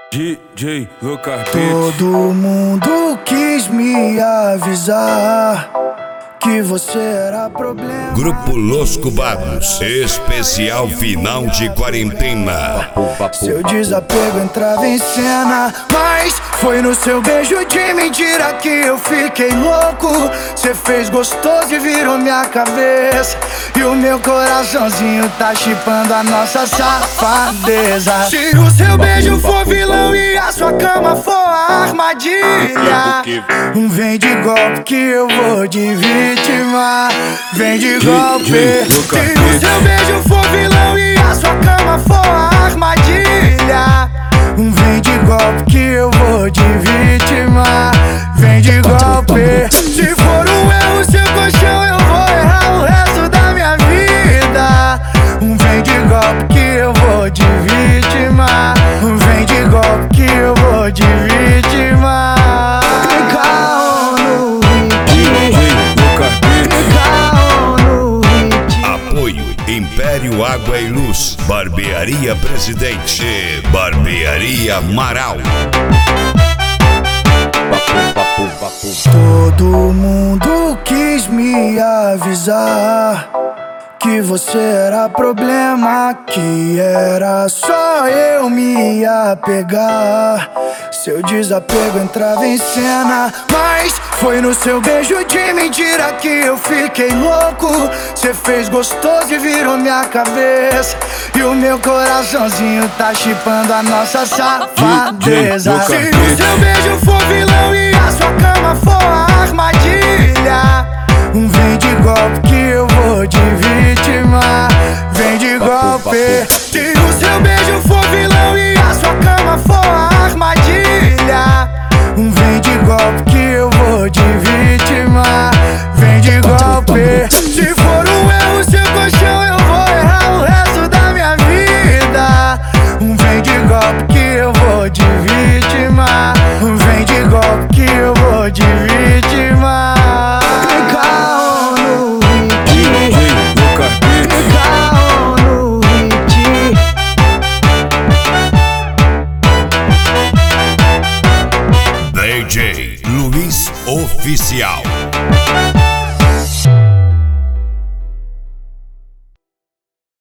DJ Lucas Beats. Todo mundo quis me avisar que você era problema. Grupo Los Cubados, especial final de quarentena. Seu desapego entrava em cena, mas foi no seu beijo de mentira que eu fiquei louco. Cê fez gostoso e virou minha cabeça, e o meu coraçãozinho tá chipando a nossa safadeza. Se o seu beijo for vilão e a sua cama for a armadilha, vem de golpe que eu vou de vítima. Vem de golpe. Se o seu beijo for vilão e a sua cama for a armadilha, vem de golpe que eu vou de vítima. Vem de golpe. Se for um erro seu colchão, eu vou errar o resto da minha vida. Vem de golpe que eu vou de vítima. Vem de golpe que eu vou de vítima. Império Água e Luz, Barbearia Presidente, Barbearia Amaral. Todo mundo quis me avisar que você era problema, que era só eu me apegar. Seu desapego entrava em cena, mas foi no seu beijo de mentira que eu fiquei louco. Cê fez gostoso e virou minha cabeça, e o meu coraçãozinho tá chipando a nossa safadeza. Se o seu beijo for vilão e a sua cama for a armadilha, vem de golpe que eu vou de vítima. Vem de golpe. Se o seu beijo for vilão e a sua cama for a armadilha, vem de golpe que eu vou de vítima. Vem de golpe. Se for um erro seu colchão, eu vou errar o resto da minha vida. Vem de golpe que eu vou de vítima. Vem de golpe que eu vou de vítima. DJ Luiz Oficial.